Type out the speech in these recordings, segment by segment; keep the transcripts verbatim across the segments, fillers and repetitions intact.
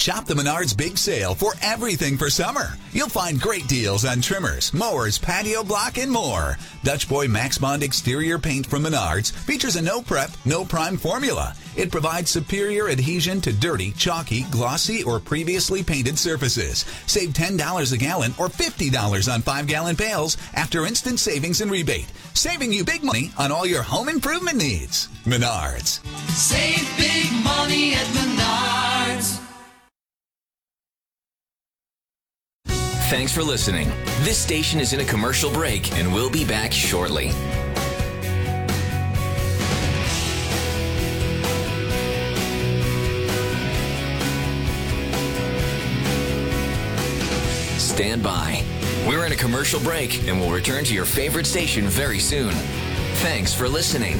Shop the Menards Big Sale for everything for summer. You'll find great deals on trimmers, mowers, patio block, and more. Dutch Boy Max Bond exterior paint from Menards features a no-prep, no-prime formula. It provides superior adhesion to dirty, chalky, glossy, or previously painted surfaces. Save ten dollars a gallon or fifty dollars on five-gallon pails after instant savings and rebate. Saving you big money on all your home improvement needs. Menards. Save big money at Menards. Thanks for listening. This station is in a commercial break, and we'll be back shortly. Stand by. We're in a commercial break, and we'll return to your favorite station very soon. Thanks for listening.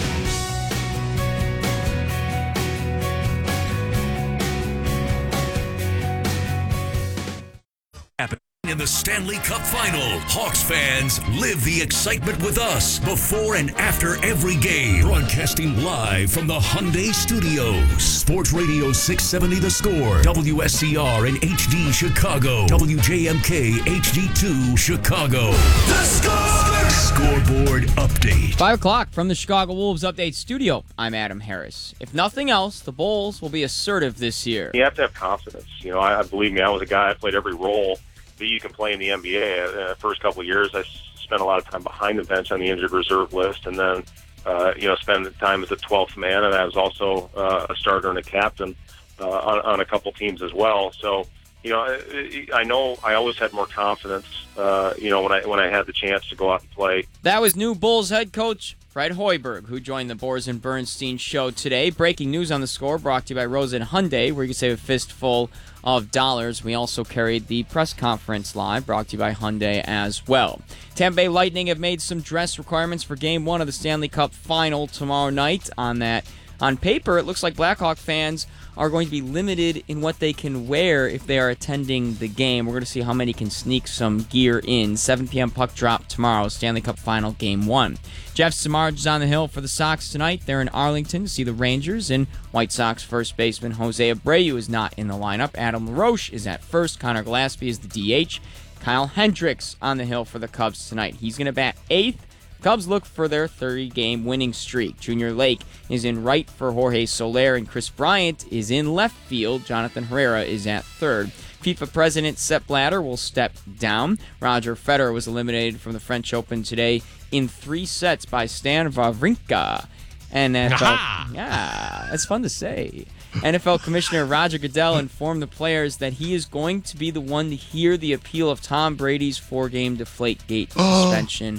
In the Stanley Cup Final, Hawks fans, live the excitement with us before and after every game. Broadcasting live from the Hyundai Studios. Sports Radio six seventy The Score, W S C R and H D Chicago, W J M K H D two Chicago. The Score! Scoreboard update. Five o'clock from the Chicago Wolves Update Studio. I'm Adam Harris. If nothing else, the Bulls will be assertive this year. You have to have confidence. You know, I, I believe me, I was a guy, I played every role that you can play in the N B A. Uh, first couple of years, I spent a lot of time behind the bench on the injured reserve list, and then, uh, you know, spend time as a twelfth man, and I was also uh, a starter and a captain uh, on, on a couple teams as well. So, you know, I, I know I always had more confidence, uh, you know, when I when I had the chance to go out and play. That was new Bulls head coach Fred Hoiberg, who joined the Boers and Bernstein show today. Breaking news on the Score brought to you by Rosen Hyundai, where you can save a fistful of dollars. We also carried the press conference live, brought to you by Hyundai as well. Tampa Bay Lightning have made some dress requirements for Game One of the Stanley Cup Final tomorrow night. On that, on paper, it looks like Blackhawk fans are going to be limited in what they can wear if they are attending the game. We're going to see how many can sneak some gear in. seven p.m. puck drop tomorrow, Stanley Cup Final Game one. Jeff Samardzija is on the hill for the Sox tonight. They're in Arlington to see the Rangers, and White Sox first baseman Jose Abreu is not in the lineup. Adam LaRoche is at first. Connor Gillespie is the D H. Kyle Hendricks on the hill for the Cubs tonight. He's going to bat eighth. Cubs look for their thirty-game winning streak. Junior Lake is in right for Jorge Soler, and Chris Bryant is in left field. Jonathan Herrera is at third. FIFA President Sepp Blatter will step down. Roger Federer was eliminated from the French Open today in three sets by Stan Wawrinka. And N F L, yeah, that's fun to say. N F L Commissioner Roger Goodell informed the players that he is going to be the one to hear the appeal of Tom Brady's four-game Deflategate suspension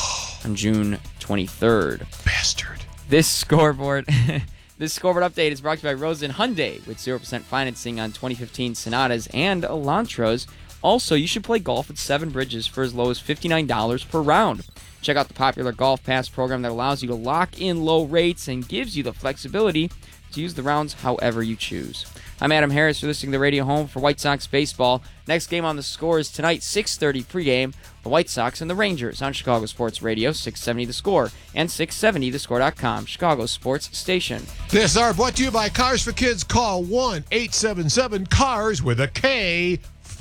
on June twenty-third. Bastard. This scoreboard... This scoreboard update is brought to you by Rosen Hyundai with zero percent financing on twenty fifteen Sonatas and Elantras. Also, you should play golf at Seven Bridges for as low as fifty-nine dollars per round. Check out the popular Golf Pass program that allows you to lock in low rates and gives you the flexibility to use the rounds however you choose. I'm Adam Harris. You're listening to the radio home for White Sox baseball. Next game on the Score is tonight, six thirty pregame. The White Sox and the Rangers on Chicago Sports Radio, six seventy The Score, and six seventy the score dot com, Chicago Sports Station. This hour brought to you by Cars for Kids. Call one eight seven seven CARS with a K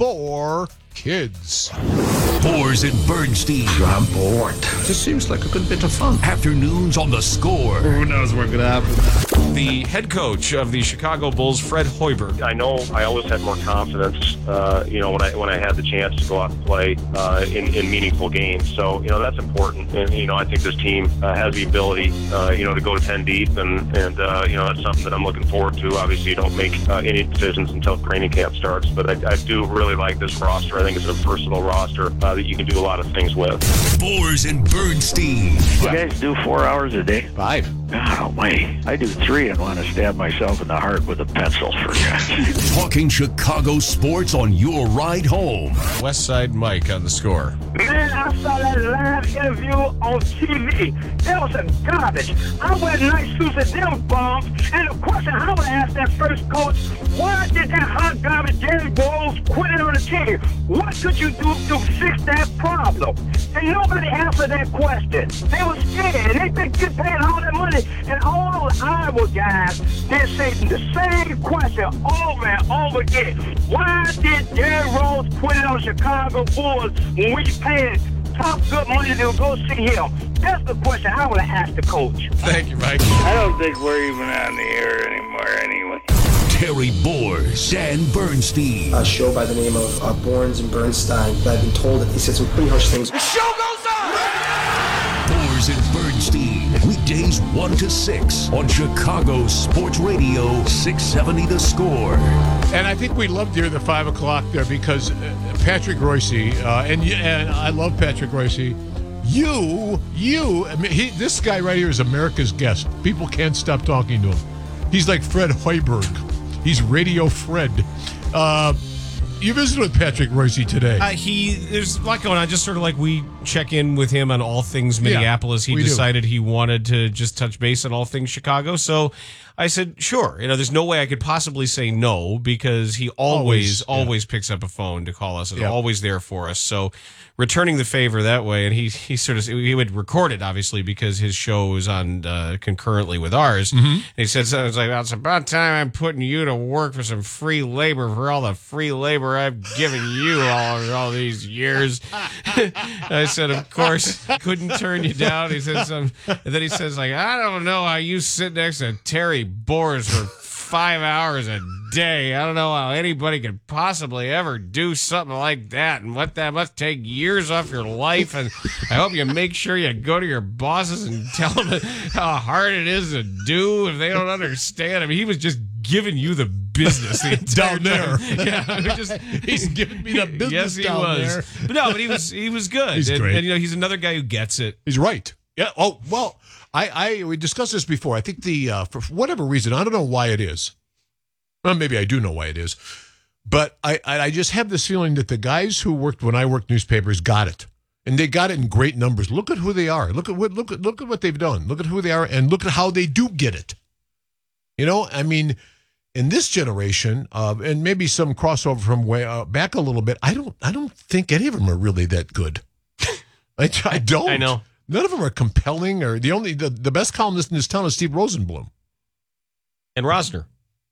for kids. Boers and Bernstein. I'm bored. This seems like a good bit of fun. Afternoons on the Score. Who knows what's going to happen? The head coach of the Chicago Bulls, Fred Hoiberg. I know I always had more confidence, uh, you know, when I when I had the chance to go out and play uh, in, in meaningful games. So, you know, that's important. And, you know, I think this team uh, has the ability, uh, you know, to go to ten deep. And, and uh, you know, that's something that I'm looking forward to. Obviously, you don't make uh, any decisions until training camp starts. But I, I do really like this roster. I think it's a versatile roster uh, that you can do a lot of things with. Boers and Bernstein. You guys do four hours a day? Five. God almighty. I do three and want to stab myself in the heart with a pencil, for God's sake. Talking Chicago sports on your ride home. West Side Mike on the Score. Man, I saw that live interview on T V. That was a garbage. I wear nice suits and them bombs. And the question I would ask that first coach, why did that hot garbage Jerry Bowles Rose quitting on the team. What could you do to fix that problem? And nobody answered that question. They were scared, and they think you're paying all that money. And all those Iowa guys, they're saying the same question over and over again. Why did Derrick Rose quit on Chicago Bulls when we paying top good money to go see him? That's the question I want to ask the coach. Thank you, Mike. I don't think we're even on the air anymore anyway. Terry Bors, Dan Bernstein. A show by the name of uh, Borns and Bernstein. I've been told that he said some pretty harsh things. The show goes on! Bors and Bernstein, weekdays one to six on Chicago Sports Radio six seventy The Score. And I think we love to hear the five o'clock there because uh, Patrick Royce, uh, and and I love Patrick Royce. You, you, I mean, he, this guy right here is America's guest. People can't stop talking to him. He's like Fred Hoiberg. He's Radio Fred. Uh, you visited with Patrick Royce today. Uh, he there's a lot going on. Just sort of like we check in with him on all things Minneapolis. Yeah, he decided do. he wanted to just touch base on all things Chicago. So I said, sure. You know, there's no way I could possibly say no because he always, always, yeah. always picks up a phone to call us and yeah. always there for us. So returning the favor that way, and he he sort of he would record it obviously because his show was on uh, concurrently with ours. Mm-hmm. And he said something like, well, "It's about time I'm putting you to work for some free labor for all the free labor I've given you all all these years." I said, "Of course, couldn't turn you down." He said some, and then he says like, "I don't know how you sit next to Terry Bors for five hours a day. I don't know how anybody could possibly ever do something like that, and what that must take years off your life. And I hope you make sure you go to your bosses and tell them how hard it is to do if they don't understand." I mean, he was just giving you the business the down there. Yeah, just, he's giving me the business yes, he down was. there. But no, but he was he was good. He's and, great. And you know, he's another guy who gets it. He's right. Yeah. Oh well, I, I we discussed this before. I think the uh, for whatever reason, I don't know why it is. Well, maybe I do know why it is, but I I just have this feeling that the guys who worked when I worked newspapers got it, and they got it in great numbers. Look at who they are. Look at what look at look at what they've done. Look at who they are, and look at how they do get it. You know, I mean, in this generation, uh, and maybe some crossover from way uh, back a little bit. I don't I don't think any of them are really that good. I, I don't. I know. None of them are compelling. Or the only the, the best columnist in this town is Steve Rosenblum and Rosner.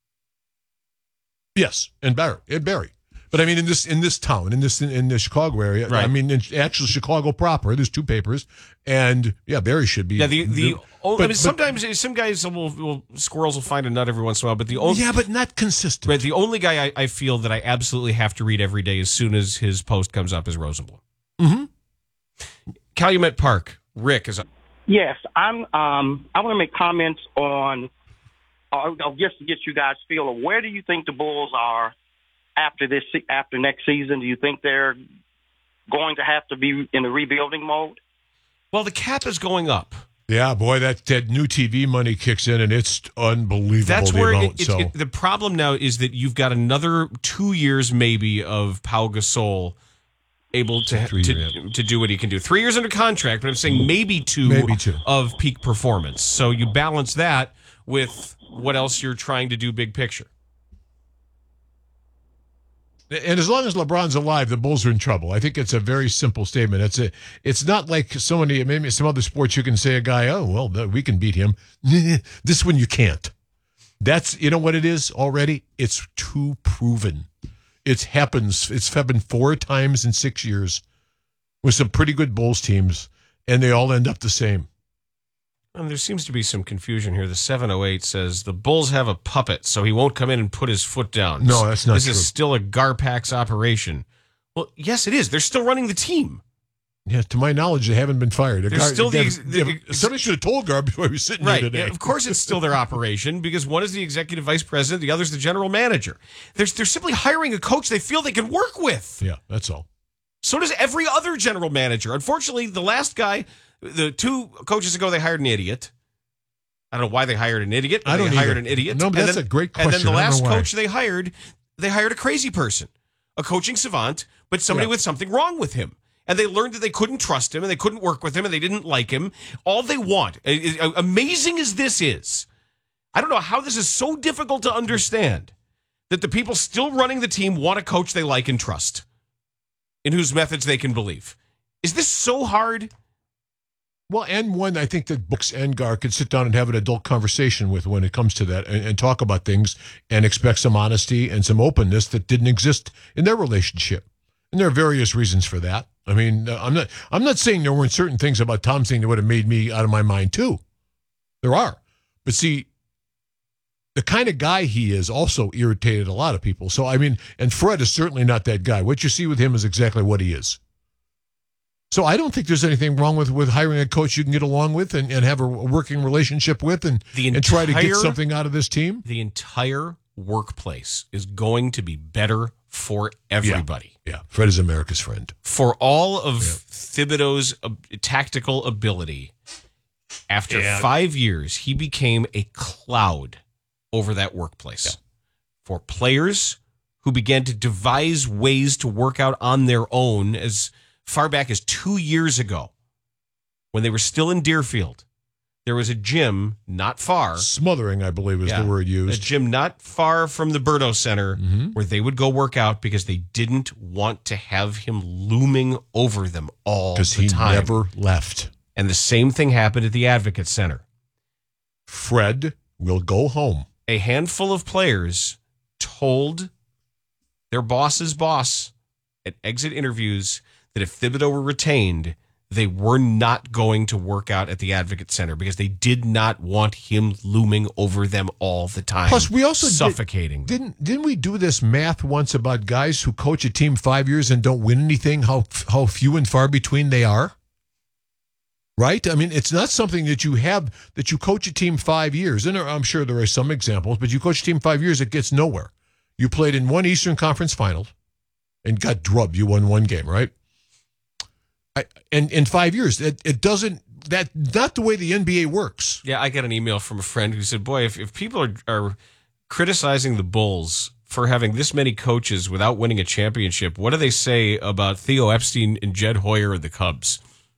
Yes, and Barry, and Barry. But I mean, in this in this town, in this in, in the Chicago area, right. I mean, in actual Chicago proper, there's two papers, and yeah, Barry should be. Yeah, the the. Oh, but, I mean, sometimes but, some guys will, will squirrels will find a nut every once in a while, but the only yeah, but not consistent. Right, the only guy I, I feel that I absolutely have to read every day as soon as his post comes up is Rosenblum. Mm-hmm. Calumet Park. Rick is. Yes, I'm. Um, I want to make comments on. Uh, just to get you guys feel of where do you think the Bulls are after this after next season? Do you think they're going to have to be in the rebuilding mode? Well, the cap is going up. Yeah, boy, that, that new T V money kicks in, and it's unbelievable. That's the where amount, it, so. it, the problem now is that you've got another two years maybe of Pau Gasol able to to, to do what he can do. Three years under contract, but I'm saying maybe two, maybe two of peak performance. So you balance that with what else you're trying to do big picture. And as long as LeBron's alive, the Bulls are in trouble. I think it's a very simple statement. It's a, it's not like so many, maybe some other sports you can say a guy, oh, well, we can beat him. This one you can't. That's, you know what it is already? It's too proven. It happens. It's happened four times in six years with some pretty good Bulls teams, and they all end up the same. And there seems to be some confusion here. The seven oh eight says the Bulls have a puppet, so he won't come in and put his foot down. No, that's not this true. This is still a Garpax operation. Well, yes, it is. They're still running the team. Yeah, to my knowledge, they haven't been fired. There's Gar- still the, ex- yeah, the ex- somebody should have told Gar before he was sitting right. here today. Yeah, of course, it's still their operation because one is the executive vice president, the other is the general manager. They're, they're simply hiring a coach they feel they can work with. Yeah, that's all. So does every other general manager. Unfortunately, the last guy, the two coaches ago, they hired an idiot. I don't know why they hired an idiot. But I don't they either. hired an idiot. No, but and that's then, a great question. And then the I don't last know why. coach they hired, they hired a crazy person, a coaching savant, but somebody Yeah. with something wrong with him. And they learned that they couldn't trust him and they couldn't work with him and they didn't like him. All they want, amazing as this is, I don't know how this is so difficult to understand. that the people still running the team want a coach they like and trust, in whose methods they can believe. Is this so hard? Well, and one I think that Brooks and Gar could sit down and have an adult conversation with when it comes to that and, and talk about things and expect some honesty and some openness that didn't exist in their relationship. And there are various reasons for that. I mean, I'm not I'm not saying there weren't certain things about Tom's thing that would have made me out of my mind too. There are. But see, the kind of guy he is also irritated a lot of people. So, I mean, and Fred is certainly not that guy. What you see with him is exactly what he is. So I don't think there's anything wrong with, with hiring a coach you can get along with and, and have a working relationship with and, the entire, and try to get something out of this team. The entire workplace is going to be better for everybody. Yeah, yeah. Fred is America's friend. For all of yeah. Thibodeau's uh, tactical ability, after yeah. five years, he became a cloud over that workplace. Yeah. For players who began to devise ways to work out on their own as far back as two years ago, when they were still in Deerfield, there was a gym not far. Smothering, I believe, is yeah, the word used. A gym not far from the Berto Center mm-hmm. where they would go work out because they didn't want to have him looming over them all the he time. Because he never left. And the same thing happened at the Advocate Center. Fred will go home. A handful of players told their boss's boss at exit interviews that if Thibodeau were retained, they were not going to work out at the Advocate Center because they did not want him looming over them all the time. Plus, we also suffocating. Did, didn't didn't we do this math once about guys who coach a team five years and don't win anything? How how few and far between they are. Right? I mean, it's not something that you have that you coach a team five years, and I'm sure there are some examples, but you coach a team five years, it gets nowhere. You played in one Eastern Conference final and got drubbed. You won one game, right? I, and in five years, it, it doesn't, that not the way the N B A works. Yeah, I got an email from a friend who said, boy, if, if people are, are criticizing the Bulls for having this many coaches without winning a championship, what do they say about Theo Epstein and Jed Hoyer and the Cubs?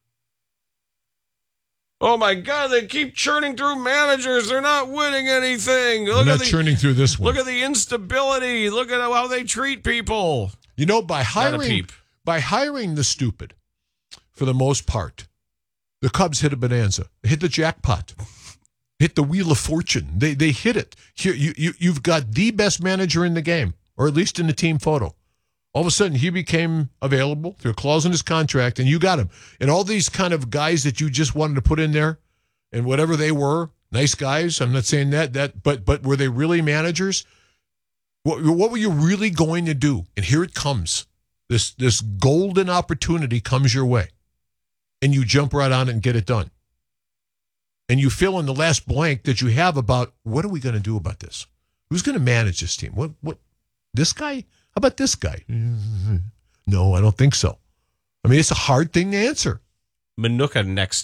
Oh, my God, they keep churning through managers. They're not winning anything. They're Look not at the, churning through this one. Look at the instability. Look at how they treat people. You know, by Not a hiring, peep. by hiring the stupid, for the most part, the Cubs hit a bonanza. They hit the jackpot. Hit the wheel of fortune. They they hit it. Here, you, you, you've got the best manager in the game, or at least in the team photo. All of a sudden, he became available through a clause in his contract, and you got him. And all these kind of guys that you just wanted to put in there, and whatever they were, nice guys, I'm not saying that, that, but but were they really managers? What, what were you really going to do? And here it comes. This this golden opportunity comes your way. And you jump right on it and get it done. And you fill in the last blank that you have about what are we going to do about this? Who's going to manage this team? What what this guy? How about this guy? No, I don't think so. I mean, it's a hard thing to answer. Manuka next.